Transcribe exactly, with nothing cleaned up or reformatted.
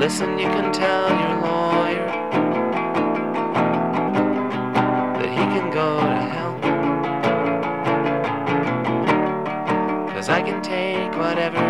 Listen, you can tell your lawyer that he can go to hell, 'cause I can take whatever